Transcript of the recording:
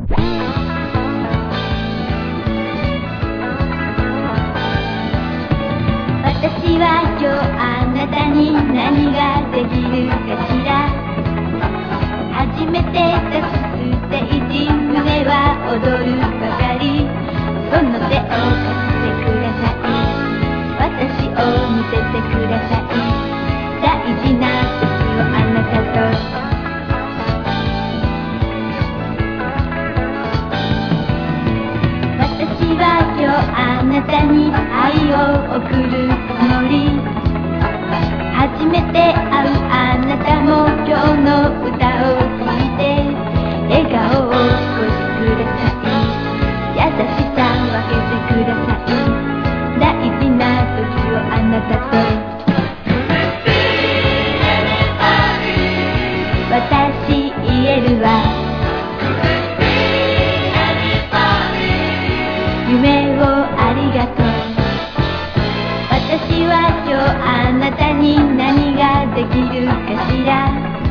私は今日あなたに何ができるかしら。初めて立つステージ、胸は踊るばかり。その手を貸してください。私を見せてください。大事な時をあなたと。私は今日あなたに愛を送るつもり。初めて会うあなたも今日の歌を聴いて笑顔を少しください。優しさ分けてください。大事な時をあなたと。私言えるわ。夢をありがとう。私は今日あなたに何ができるかしら。